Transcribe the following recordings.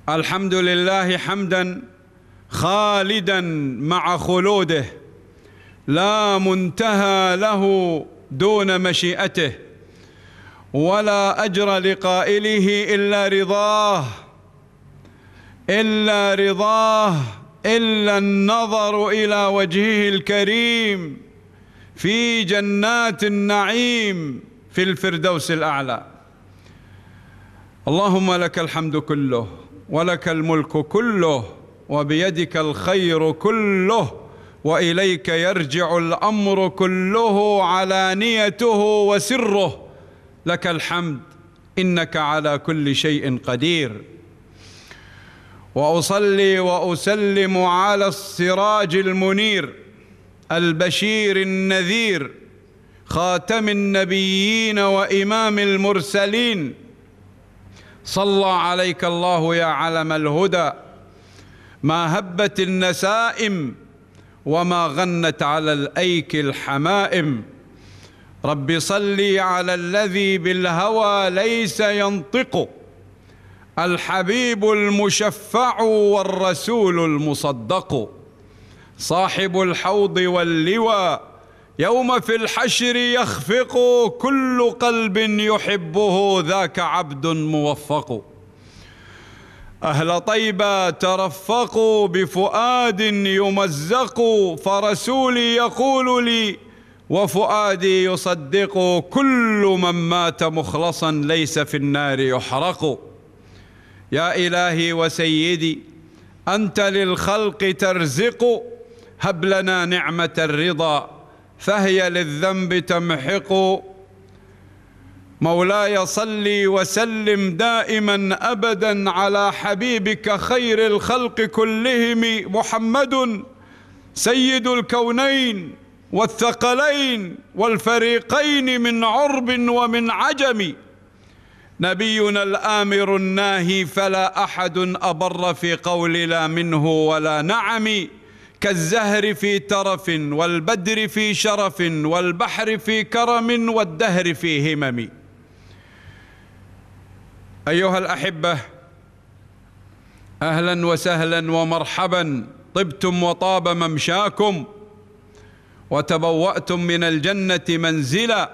الحمد لله حمدا خالدا مع خلوده، لا منتهى له دون مشيئته، ولا أجر لقائله إلا رضاه إلا النظر إلى وجهه الكريم في جنات النعيم في الفردوس الأعلى. اللهم لك الحمد كله، ولك الملك كله، وبيدك الخير كله، وإليك يرجع الأمر كله علانيته وسره. لك الحمد إنك على كل شيء قدير. وأصلي وأسلم على السراج المنير البشير النذير، خاتم النبيين وإمام المرسلين. صلى عليك الله يا علم الهدى، ما هبت النسائم وما غنت على الأيك الحمائم. رب صلي على الذي بالهوى ليس ينطق، الحبيب المشفع والرسول المصدق، صاحب الحوض واللوى يوم في الحشر يخفق، كل قلب يحبه ذاك عبد موفق. أهل طيبة ترفقوا بفؤاد يمزق، فرسولي يقول لي وفؤادي يصدق، كل من مات مخلصا ليس في النار يحرق. يا إلهي وسيدي أنت للخلق ترزق، هب لنا نعمة الرضا فهي للذنب تمحق. مولاي صلي وسلم دائما أبدا على حبيبك خير الخلق كلهم، محمد سيد الكونين والثقلين والفريقين من عرب ومن عجم، نبينا الآمر الناهي فلا أحد أبر في قول لا منه ولا نعم، كالزهر في ترف والبدر في شرف والبحر في كرم والدهر في همم. أيها الأحبة، أهلا وسهلا ومرحبا، طبتم وطاب ممشاكم وتبوأتم من الجنة منزلا.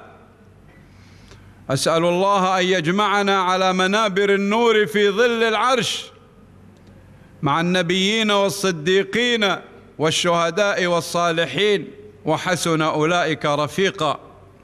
أسأل الله أن يجمعنا على منابر النور في ظل العرش مع النبيين والصديقين والشهداء والصالحين، وحسن أولئك رفيقا.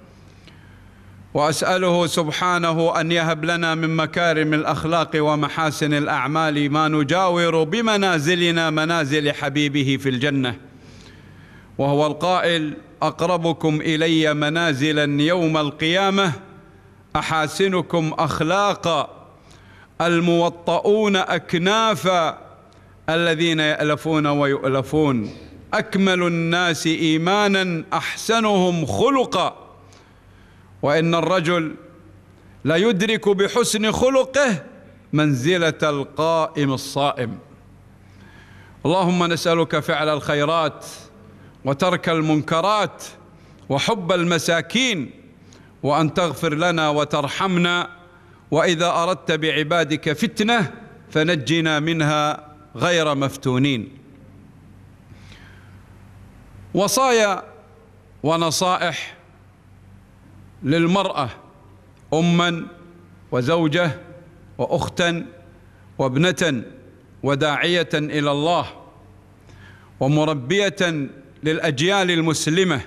وأسأله سبحانه أن يهب لنا من مكارم الأخلاق ومحاسن الأعمال ما نجاور بمنازلنا منازل حبيبه في الجنة، وهو القائل: أقربكم إلي منازلا يوم القيامة أحاسنكم أخلاقا، الموطؤون أكنافا، الذين يألفون ويؤلفون، أكمل الناس إيمانا أحسنهم خلقا. وإن الرجل لا يدرك بحسن خلقه منزلة القائم الصائم. اللهم نسألك فعل الخيرات وترك المنكرات وحب المساكين، وأن تغفر لنا وترحمنا، وإذا أردت بعبادك فتنة فنجنا منها غير مفتونين. وصايا ونصائح للمرأة أما وزوجة وأختا وابنة وداعية إلى الله ومربية للأجيال المسلمة.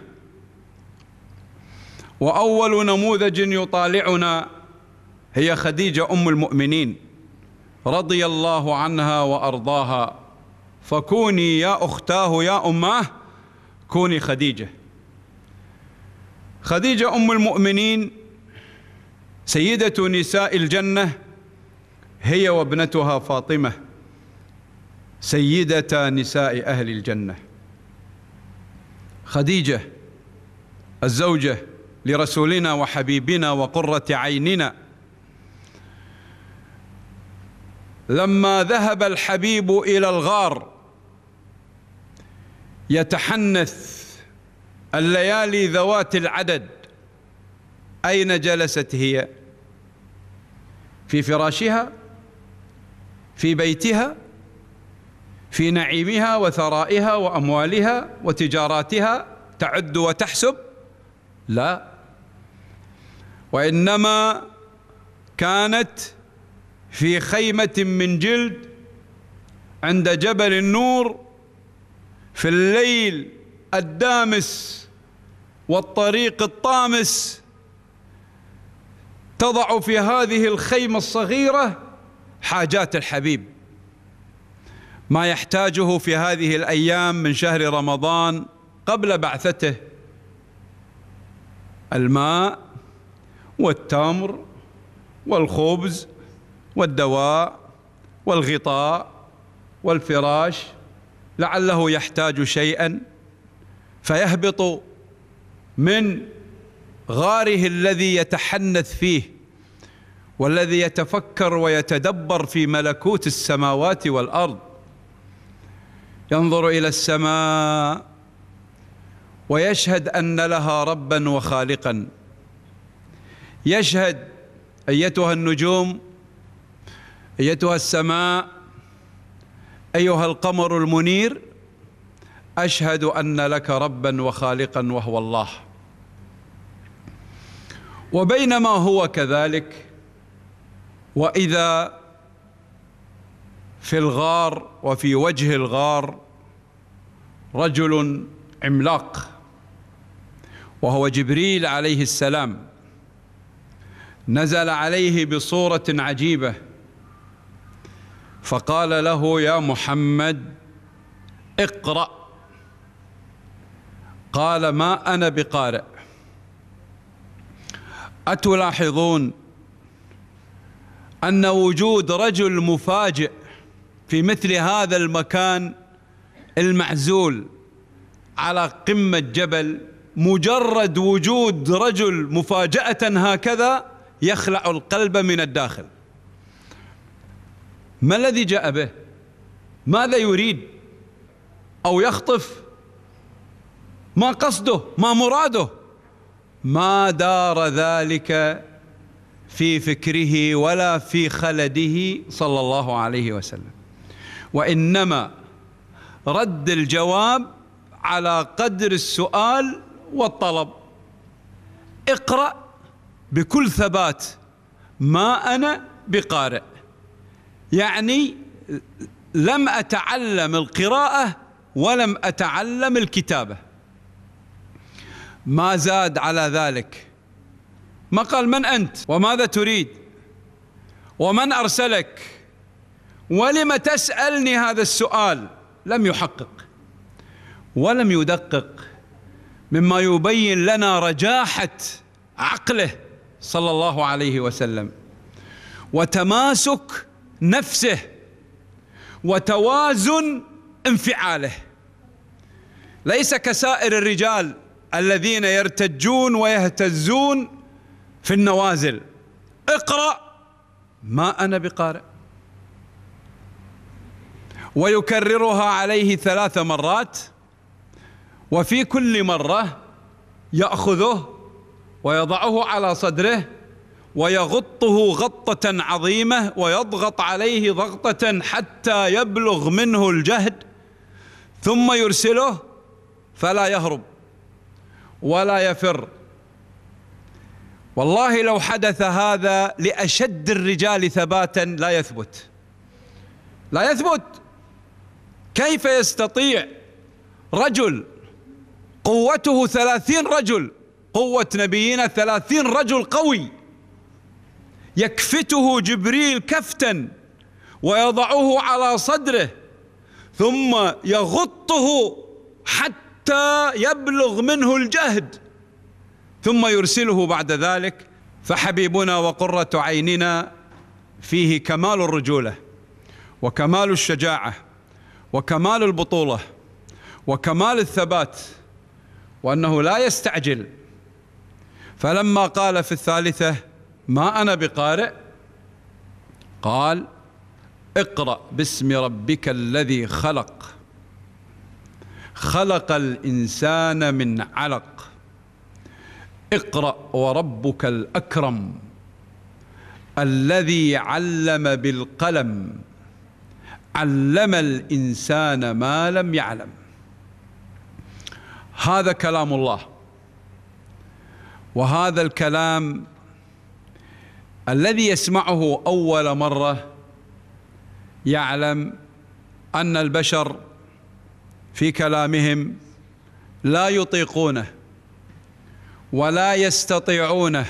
وأول نموذج يطالعنا هي خديجة أم المؤمنين رضي الله عنها وأرضاها. فكوني يا أختاه يا أماه، كوني خديجة. خديجة أم المؤمنين سيدة نساء الجنة، هي وابنتها فاطمة سيدة نساء أهل الجنة. خديجة الزوجة لرسولنا وحبيبنا وقرة عيننا، لما ذهب الحبيب إلى الغار يتحنث الليالي ذوات العدد، أين جلست هي؟ في فراشها؟ في بيتها، في نعيمها وثرائها وأموالها وتجاراتها تعد وتحسب؟ لا، وإنما كانت في خيمة من جلد عند جبل النور في الليل الدامس والطريق الطامس، تضع في هذه الخيمة الصغيرة حاجات الحبيب، ما يحتاجه في هذه الأيام من شهر رمضان قبل بعثته: الماء والتمر والخبز والدواء والغطاء والفراش، لعله يحتاج شيئا فيهبط من غاره الذي يتحنث فيه والذي يتفكر ويتدبر في ملكوت السماوات والأرض، ينظر إلى السماء ويشهد أن لها ربا وخالقا، يشهد: أيتها النجوم، أيتها السماء، أيها القمر المنير، أشهد أن لك ربا وخالقا وهو الله. وبينما هو كذلك، وإذا في الغار وفي وجه الغار رجل عملاق وهو جبريل عليه السلام، نزل عليه بصورة عجيبة فقال له: يا محمد اقرأ. قال: ما أنا بقارئ. أتلاحظون أن وجود رجل مفاجئ في مثل هذا المكان المعزول على قمة جبل، مجرد وجود رجل مفاجأة هكذا يخلع القلب من الداخل؟ ما الذي جاء به؟ ماذا يريد؟ أو يخطف؟ ما قصده؟ ما مراده؟ ما دار ذلك في فكره ولا في خلده صلى الله عليه وسلم، وإنما رد الجواب على قدر السؤال والطلب. اقرأ بكل ثبات: ما أنا بقارئ، يعني لم أتعلم القراءة ولم أتعلم الكتابة. ما زاد على ذلك، ما قال: من أنت؟ وماذا تريد؟ ومن أرسلك؟ ولم تسألني هذا السؤال؟ لم يحقق ولم يدقق، مما يبين لنا رجاحة عقله صلى الله عليه وسلم وتماسك نفسه وتوازن انفعاله. ليس كسائر الرجال الذين يرتجون ويهتزون في النوازل: اقرأ، ما أنا بقارئ. ويكررها عليه 3 مرات، وفي كل مرة يأخذه ويضعه على صدره ويغطه غطة عظيمة ويضغط عليه ضغطة حتى يبلغ منه الجهد، ثم يرسله فلا يهرب ولا يفر. والله لو حدث هذا لأشد الرجال ثباتا لا يثبت، لا يثبت. كيف يستطيع رجل قوته 30 رجل، قوة نبينا 30 رجل قوي، يكفته جبريل كفتا ويضعه على صدره ثم يغطه حتى يبلغ منه الجهد ثم يرسله بعد ذلك؟ فحبيبنا وقرة عيننا فيه كمال الرجولة وكمال الشجاعة وكمال البطولة وكمال الثبات، وأنه لا يستعجل. فلما قال في الثالثة: ما أنا بقارئ، قال: اقرأ باسم ربك الذي خلق، خلق الإنسان من علق، اقرأ وربك الأكرم الذي علم بالقلم علم الإنسان ما لم يعلم. هذا كلام الله، وهذا الكلام الذي يسمعه أول مرة يعلم أن البشر في كلامهم لا يطيقونه ولا يستطيعونه،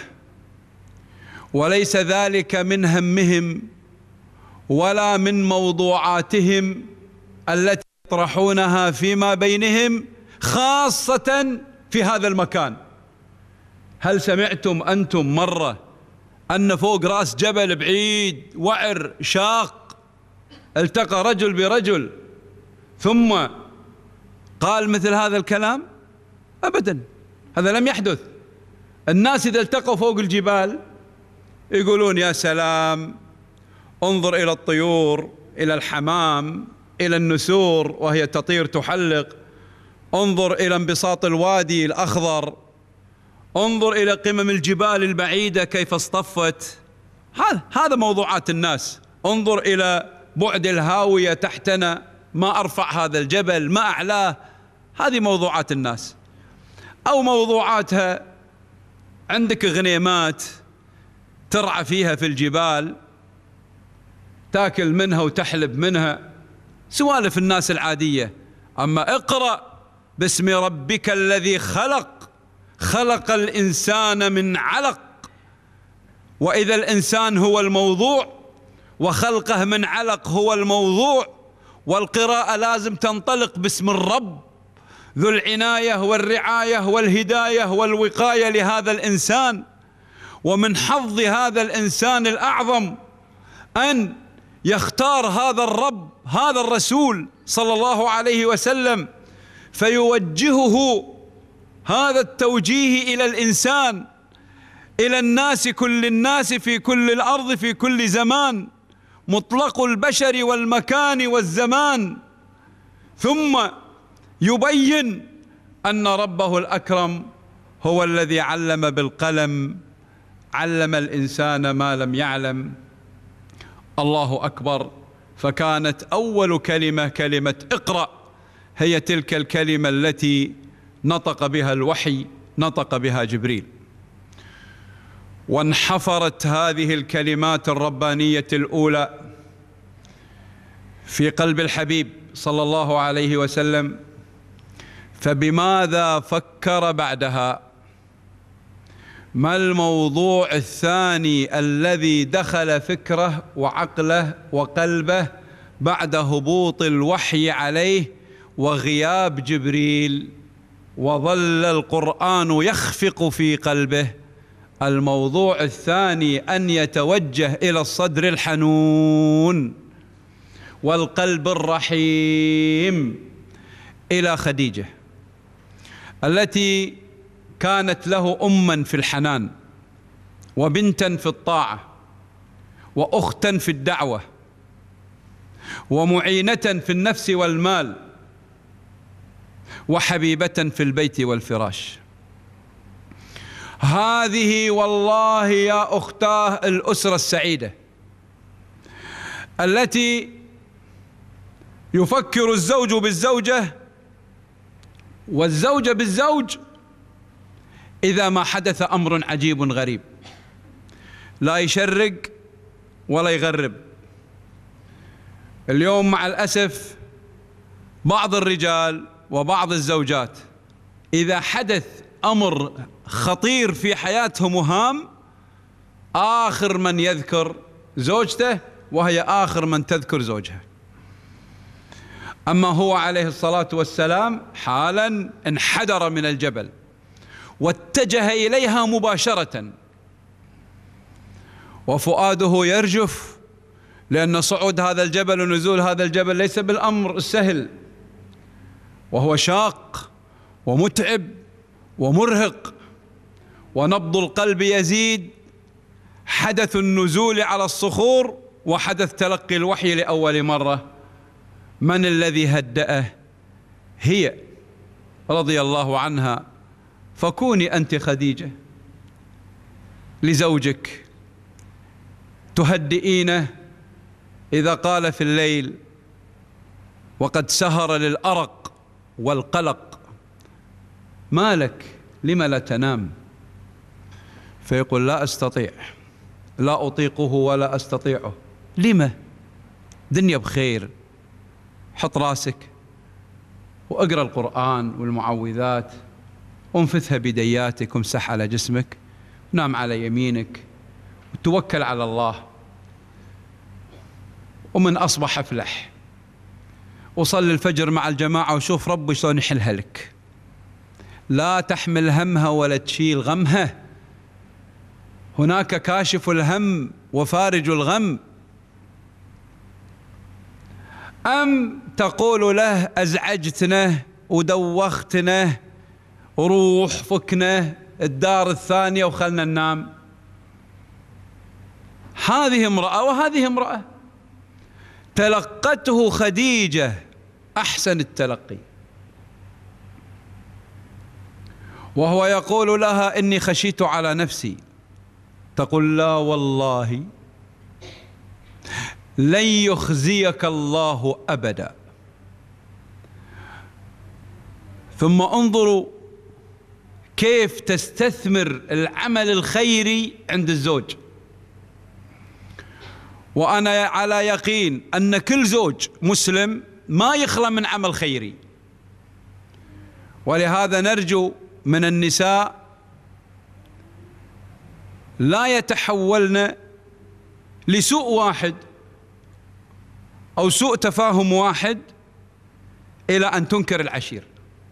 وليس ذلك من همهم ولا من موضوعاتهم التي يطرحونها فيما بينهم، خاصة في هذا المكان. هل سمعتم أنتم مرة أن فوق رأس جبل بعيد وعر شاق التقى رجل برجل ثم قال مثل هذا الكلام؟ أبدا، هذا لم يحدث. الناس إذا التقوا فوق الجبال يقولون يا سلام، انظر إلى الطيور، إلى الحمام، إلى النسور وهي تطير تحلق، انظر إلى انبساط الوادي الأخضر، انظر إلى قمم الجبال البعيدة كيف اصطفت. هذا موضوعات الناس. انظر إلى بعد الهاوية تحتنا، ما أرفع هذا الجبل، ما أعلاه. هذه موضوعات الناس. أو موضوعاتها عندك غنيمات ترعى فيها في الجبال، تاكل منها وتحلب منها، سوالف الناس العادية. أما اقرأ باسم ربك الذي خلق، خلق الإنسان من علق، وإذا الإنسان هو الموضوع وخلقه من علق هو الموضوع، والقراءة لازم تنطلق باسم الرب ذو العناية والرعاية والهداية والوقاية لهذا الإنسان. ومن حظ هذا الإنسان الأعظم أن يختار هذا الرب، هذا الرسول صلى الله عليه وسلم، فيوجهه هذا التوجيه إلى الإنسان، إلى الناس، كل الناس في كل الأرض في كل زمان، مطلق البشر والمكان والزمان. ثم يبين أن ربه الأكرم هو الذي علم بالقلم، علم الإنسان ما لم يعلم. الله أكبر. فكانت أول كلمة كلمة اقرأ، هي تلك الكلمة التي نطق بها الوحي، نطق بها جبريل. وانحفرت هذه الكلمات الربانية الأولى في قلب الحبيب صلى الله عليه وسلم، فبماذا فكر بعدها؟ ما الموضوع الثاني الذي دخل فكره وعقله وقلبه بعد هبوط الوحي عليه وغياب جبريل وظل القرآن يخفق في قلبه؟ الموضوع الثاني أن يتوجه إلى الصدر الحنون والقلب الرحيم، إلى خديجة التي كانت له أما في الحنان وبنتا في الطاعة وأختا في الدعوة ومعينة في النفس والمال وحبيبة في البيت والفراش. هذه والله يا أختاه الأسرة السعيدة التي يفكر الزوج بالزوجة والزوجة بالزوج إذا ما حدث أمر عجيب غريب، لا يشرق ولا يغرب. اليوم مع الأسف بعض الرجال وبعض الزوجات إذا حدث أمر خطير في حياتهم وهام، آخر من يذكر زوجته وهي آخر من تذكر زوجها. أما هو عليه الصلاة والسلام حالا انحدر من الجبل واتجه إليها مباشرة، وفؤاده يرجف، لأن صعود هذا الجبل ونزول هذا الجبل ليس بالأمر السهل، وهو شاق ومتعب ومرهق، ونبض القلب يزيد. حدث النزول على الصخور وحدث تلقي الوحي لأول مرة. من الذي هدأه؟ هي رضي الله عنها. فكوني أنت خديجة لزوجك تهدئينه إذا قال في الليل وقد سهر للأرق والقلق. ما لك؟ لم لا تنام؟ فيقول لا أستطيع، لا أطيقه ولا أستطيعه. لما؟ دنيا بخير. حط راسك وأقرأ القرآن والمعوذات وانفثها بيدياتك وامسح على جسمك، نام على يمينك وتوكل على الله، ومن أصبح افلح، وصل الفجر مع الجماعة وشوف ربي شلون يحلها لك. لا تحمل همها ولا تشيل غمها، هناك كاشف الهم وفارج الغم. أم تقول له أزعجتنا ودوختنا، روح فكنا الدار الثانية وخلنا ننام. هذه امرأة وهذه امرأة. تلقته خديجة أحسن التلقي، وهو يقول لها إني خشيت على نفسي، تقول لا والله لن يخزيك الله أبدا. ثم انظروا كيف تستثمر العمل الخيري عند الزوج. وأنا على يقين أن كل زوج مسلم ما يخلى من عمل خيري، ولهذا نرجو من النساء لا يتحولن لسوء واحد أو سوء تفاهم واحد إلى أن تنكر العشير.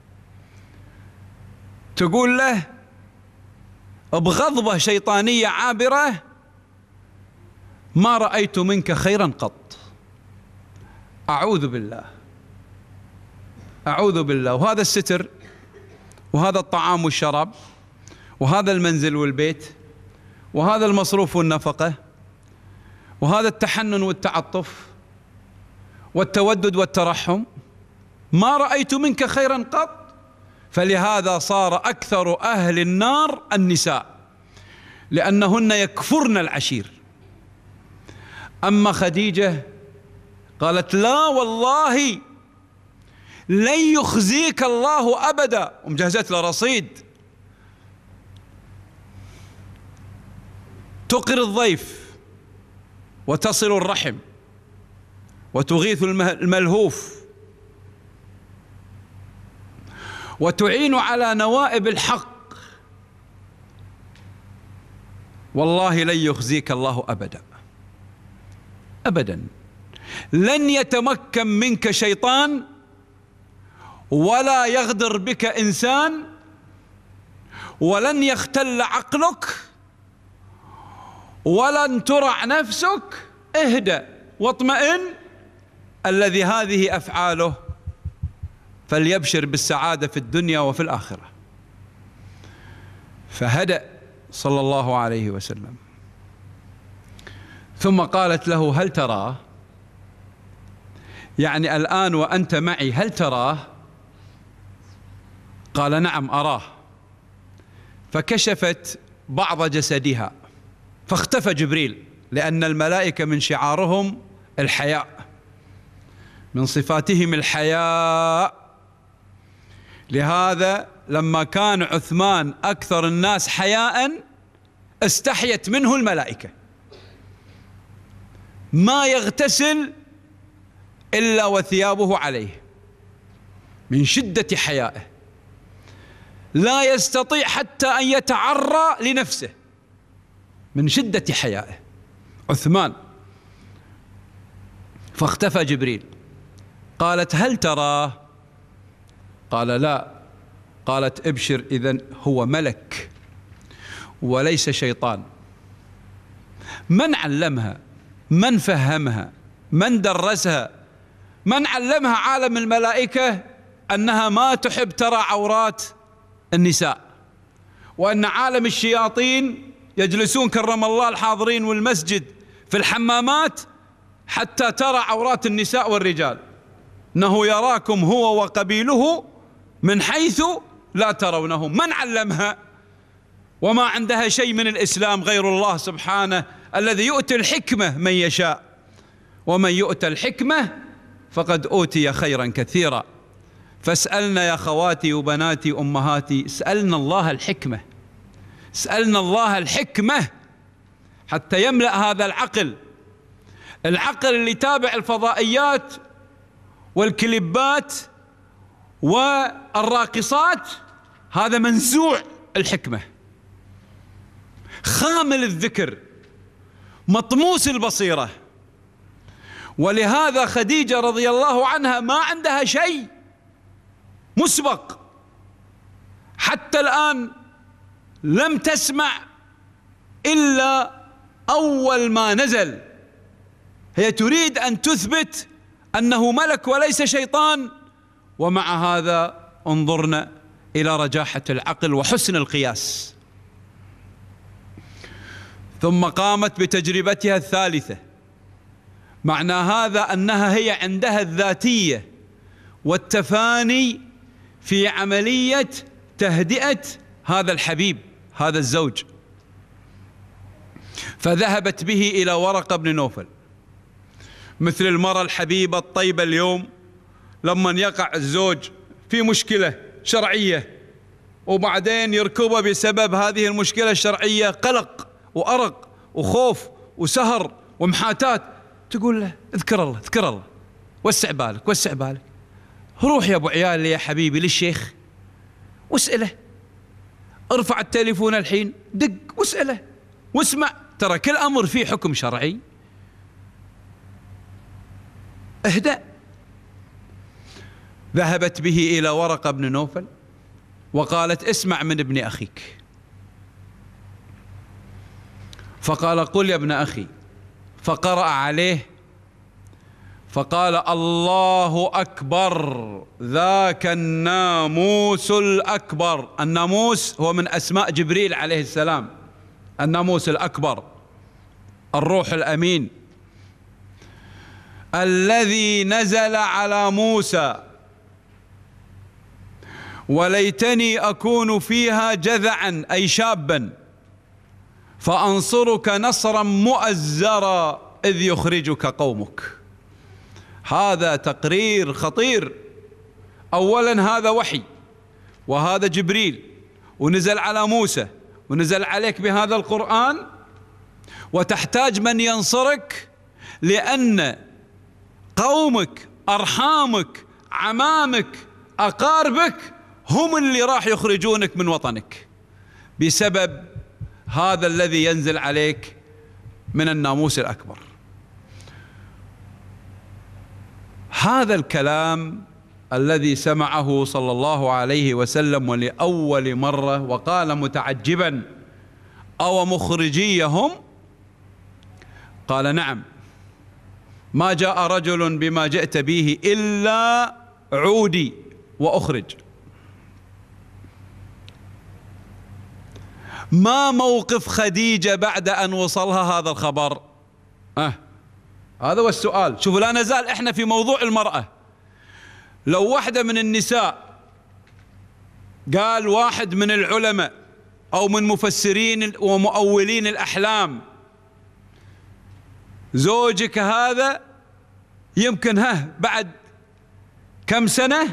تقول له بغضبة شيطانية عابرة ما رأيت منك خيرا قط. أعوذ بالله، أعوذ بالله. وهذا الستر، وهذا الطعام والشراب، وهذا المنزل والبيت، وهذا المصروف والنفقة، وهذا التحنن والتعطف والتودد والترحم، ما رأيت منك خيرا قط. فلهذا صار أكثر أهل النار النساء، لأنهن يكفرن العشير. أما خديجة قالت لا والله لن يخزيك الله أبدا، ومجهزت له رصيد. تقر الضيف وتصل الرحم وتغيث الملهوف وتعين على نوائب الحق. والله لن يخزيك الله أبدا أبدا. لن يتمكن منك شيطان، ولا يغدر بك إنسان، ولن يختل عقلك، ولن ترع نفسك. اهدأ واطمئن. الذي هذه أفعاله فليبشر بالسعادة في الدنيا وفي الآخرة. فهدأ صلى الله عليه وسلم. ثم قالت له هل تراه؟ يعني الآن وأنت معي هل تراه؟ قال نعم أراه. فكشفت بعض جسدها فاختفى جبريل، لأن الملائكة من شعارهم الحياء، من صفاتهم الحياء. لهذا لما كان عثمان أكثر الناس حياء استحيت منه الملائكة، ما يغتسل إلا وثيابه عليه من شدة حيائه، لا يستطيع حتى أن يتعرى لنفسه من شدة حيائه عثمان. فاختفى جبريل. قالت هل تراه؟ قال لا. قالت ابشر، إذن هو ملك وليس شيطان. من علمها؟ من فهمها؟ من درسها؟ من علمها عالم الملائكة أنها ما تحب ترى عورات النساء، وأن عالم الشياطين يجلسون كرم الله الحاضرين والمسجد في الحمامات حتى ترى عورات النساء والرجال. إنه يراكم هو وقبيله من حيث لا ترونهم. من علمها؟ وما عندها شيء من الإسلام غير الله سبحانه الذي يؤتي الحكمة من يشاء، ومن يؤتى الحكمة فقد أوتي خيرا كثيرا. فاسألنا يا خواتي وبناتي أمهاتي، اسألنا الله الحكمة، اسألنا الله الحكمة حتى يملأ هذا العقل اللي تابع الفضائيات والكليبات والراقصات، هذا منزوع الحكمة، خامل الذكر، مطموس البصيرة. ولهذا خديجة رضي الله عنها ما عندها شيء مسبق، حتى الآن لم تسمع إلا أول ما نزل. هي تريد أن تثبت أنه ملك وليس شيطان، ومع هذا انظرنا إلى رجاحة العقل وحسن القياس. ثم قامت بتجربتها الثالثة. معنى هذا أنها هي عندها الذاتية والتفاني في عملية تهدئة هذا الحبيب، هذا الزوج. فذهبت به إلى ورقة بن نوفل، مثل المرأة الحبيبة الطيبة اليوم لما يقع الزوج في مشكلة شرعية وبعدين يركبه بسبب هذه المشكلة الشرعية قلق وأرق وخوف وسهر ومحاتات، تقول له اذكر الله اذكر الله، وسع بالك وسع بالك، روح يا ابو عيال يا حبيبي للشيخ واسأله، ارفع التليفون الحين دق واسأله واسمع، ترى كل أمر فيه حكم شرعي. اهدأ. ذهبت به إلى ورقة بن نوفل وقالت اسمع من ابن أخيك. فقال قل يا ابن أخي، فقرأ عليه فقال الله أكبر ذاك الناموس الأكبر. الناموس هو من أسماء جبريل عليه السلام، الناموس الأكبر، الروح الأمين الذي نزل على موسى، وليتني أكون فيها جذعا أي شابا فأنصرك نصرا مؤزرا إذ يخرجك قومك. هذا تقرير خطير. أولا هذا وحي وهذا جبريل ونزل على موسى ونزل عليك بهذا القرآن، وتحتاج من ينصرك، لأن قومك أرحامك عمامك أقاربك هم اللي راح يخرجونك من وطنك بسبب هذا الذي ينزل عليك من الناموس الأكبر. هذا الكلام الذي سمعه صلى الله عليه وسلم ولأول مرة وقال متعجبا أو مخرجيهم؟ قال نعم، ما جاء رجل بما جئت به إلا عودي وأخرج. ما موقف خديجة بعد أن وصلها هذا الخبر؟ هذا هو السؤال. شوفوا، لا نزال احنا في موضوع المرأة. لو واحدة من النساء قال واحد من العلماء أو من مفسرين ومؤولين الأحلام زوجك هذا يمكن بعد كم سنة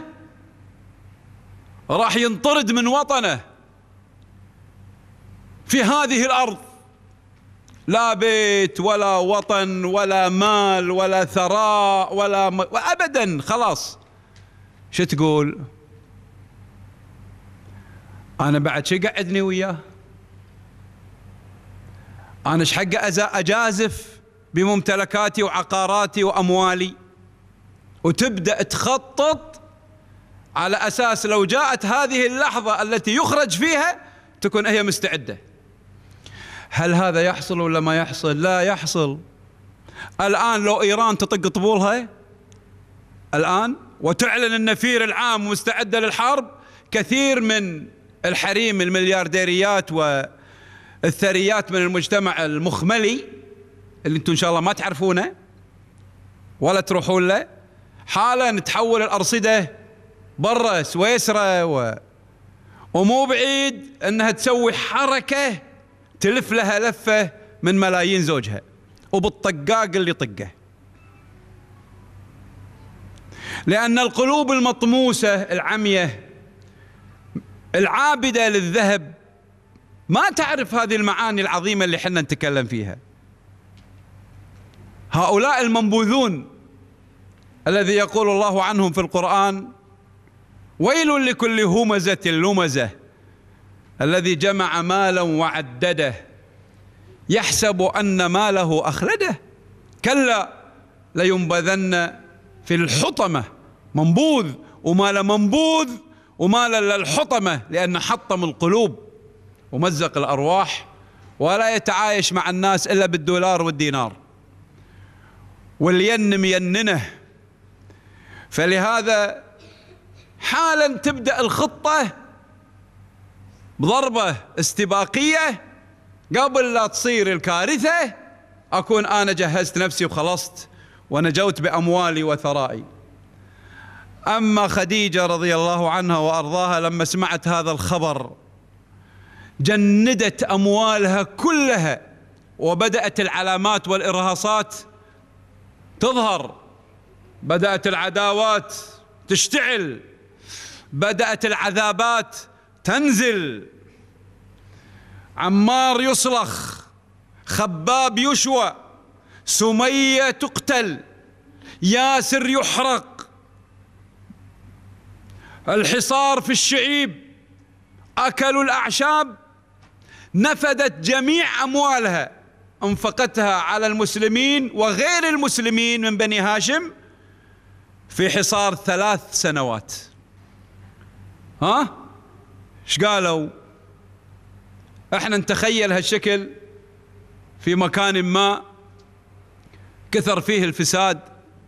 راح ينطرد من وطنه في هذه الأرض، لا بيت ولا وطن ولا مال ولا ثراء ولا أبدا، خلاص، شو تقول؟ أنا بعد شو قعدني وياه؟ أنا ايش حق أجازف بممتلكاتي وعقاراتي وأموالي؟ وتبدأ تخطط على أساس لو جاءت هذه اللحظة التي يخرج فيها تكون هي مستعدة. هل هذا يحصل ولا ما يحصل؟ لا يحصل. الآن لو إيران تطق طبولها الآن وتعلن النفير العام مستعدة للحرب، كثير من الحريم المليارديريات والثريات من المجتمع المخملي اللي انتم إن شاء الله ما تعرفونه ولا تروحون له، حالا تحول الأرصدة برا سويسرا ومو بعيد أنها تسوي حركة تلف لها لفة من ملايين زوجها وبالطقاق اللي طقه. لأن القلوب المطموسة العمية العابدة للذهب ما تعرف هذه المعاني العظيمة اللي حنا نتكلم فيها. هؤلاء المنبوذون الذي يقول الله عنهم في القرآن: ويل لكل همزة لمزة الذي جمع مالا وعدده يحسب أن ماله أخلده كلا لينبذن في الحطمة. منبوذ ومال منبوذ ومال للحطمة، لأن حطم القلوب ومزق الأرواح، ولا يتعايش مع الناس إلا بالدولار والدينار والين ميننه. فلهذا حالا تبدأ الخطة بضربة استباقية قبل لا تصير الكارثة، أكون أنا جهزت نفسي وخلصت ونجوت بأموالي وثرائي. أما خديجة رضي الله عنها وأرضاها لما سمعت هذا الخبر جندت أموالها كلها، وبدأت العلامات والإرهاصات تظهر، بدأت العداوات تشتعل، بدأت العذابات تنزل. عمار يصلخ، خباب يشوى، سمية تقتل، ياسر يحرق، الحصار في الشعيب، أكلوا الأعشاب، نفدت جميع أموالها انفقتها على المسلمين وغير المسلمين من بني هاشم في حصار 3 سنوات. ايش قالوا؟ احنا نتخيل هالشكل في مكان ما كثر فيه الفساد،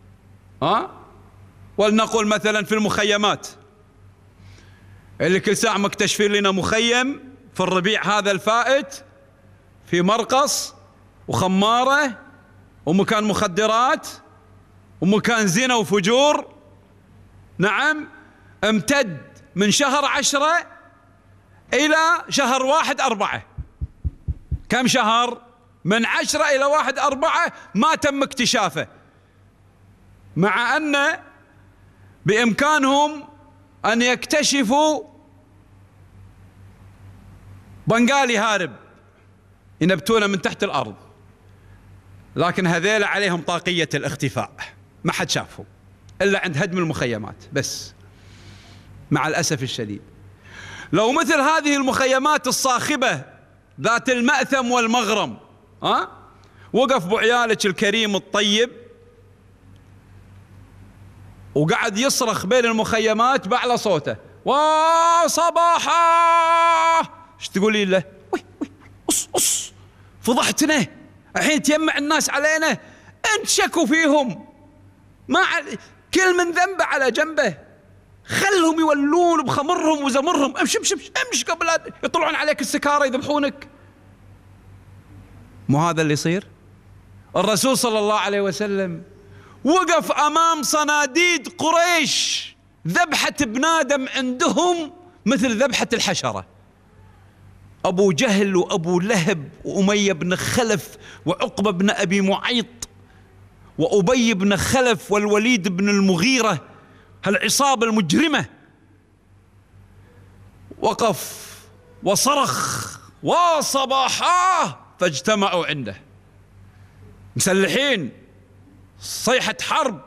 ولنقل مثلا في المخيمات اللي كل ساعة مكتشفين لنا مخيم في الربيع هذا الفائت في مرقص وخمارة ومكان مخدرات ومكان زنا وفجور. نعم، امتد من شهر 10 إلى شهر 1/4. كم شهر؟ من 10 إلى 1/4 ما تم اكتشافه، مع أن بإمكانهم أن يكتشفوا بنغالي هارب ينبتونه من تحت الأرض، لكن هذيل عليهم طاقية الاختفاء، ما حد شافهم إلا عند هدم المخيمات بس. مع الأسف الشديد لو مثل هذه المخيمات الصاخبة ذات المأثم والمغرم وقف بعيالك الكريم الطيب وقعد يصرخ بين المخيمات بأعلى صوته: وصباحا، ايش تقولي له؟ وي قص فضحتنا، الحين تجمع الناس علينا، انت شكوا فيهم، ما كل من ذنبه على جنبه، خلهم يولون بخمرهم وزمرهم، امش قبل يطلعون عليك السكارى يذبحونك. مو هذا اللي يصير؟ الرسول صلى الله عليه وسلم وقف أمام صناديد قريش، ذبحة ابن آدم عندهم مثل ذبحة الحشرة. أبو جهل وأبو لهب وأمية بن خلف وعقبة بن أبي معيط وأبي بن خلف والوليد بن المغيرة، هالعصابة المجرمة، وقف وصرخ: وصباحا، فاجتمعوا عنده مسلحين، صيحة حرب.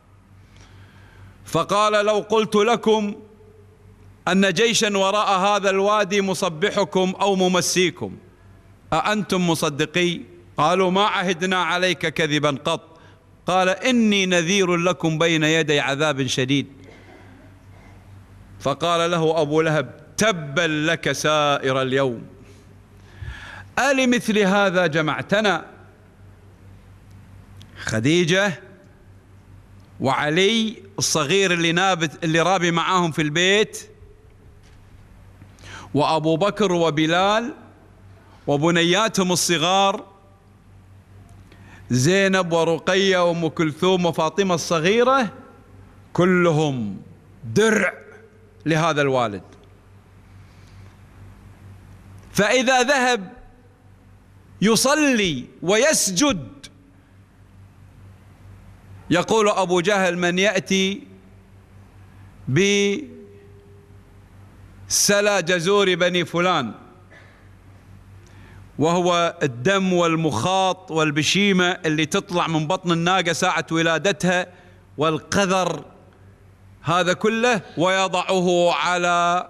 فقال: لو قلت لكم أن جيشا وراء هذا الوادي مصبحكم أو ممسيكم أأنتم مصدقي؟ قالوا: ما عهدنا عليك كذبا قط. قال: إني نذير لكم بين يدي عذاب شديد. فقال له أبو لهب: تبا لك سائر اليوم، ألمثل هذا جمعتنا؟ خديجة وعلي الصغير اللي رابي معاهم في البيت، وأبو بكر وبلال وبنياتهم الصغار زينب ورقية وأم كلثوم وفاطمة الصغيرة، كلهم درع لهذا الوالد. فإذا ذهب يصلي ويسجد يقول أبو جهل: من يأتي بسلا جزور بني فلان، وهو الدم والمخاط والبشيمة اللي تطلع من بطن الناقة ساعة ولادتها والقذر هذا كله، ويضعه على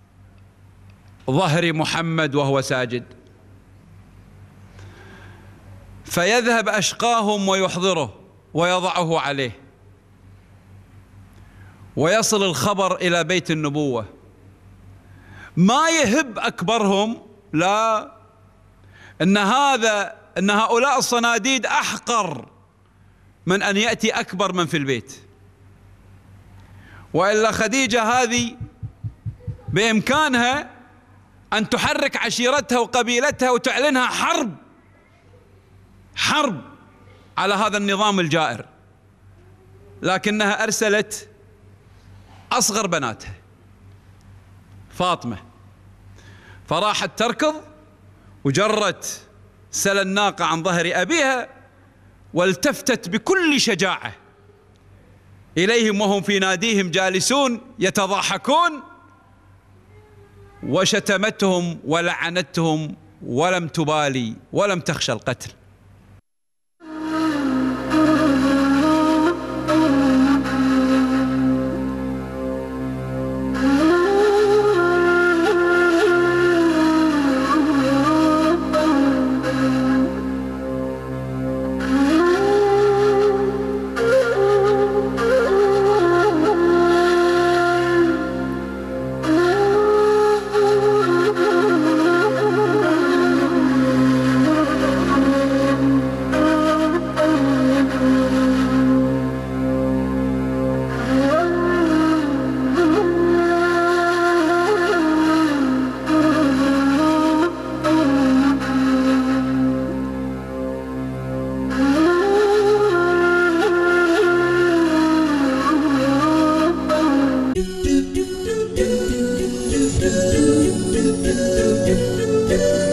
ظهر محمد وهو ساجد، فيذهب أشقاهم ويحضره ويضعه عليه، ويصل الخبر إلى بيت النبوة. ما يهب أكبرهم لا إن هؤلاء الصناديد أحقر من أن يأتي أكبر من في البيت، وإلا خديجة هذه بإمكانها أن تحرك عشيرتها وقبيلتها وتعلنها حرب على هذا النظام الجائر، لكنها أرسلت أصغر بناتها فاطمة، فراحت تركض وجرت سل الناقة عن ظهر أبيها، والتفتت بكل شجاعة إليهم وهم في ناديهم جالسون يتضاحكون، وشتمتهم ولعنتهم ولم تبالي ولم تخشى القتل. do do do do do do do do do do do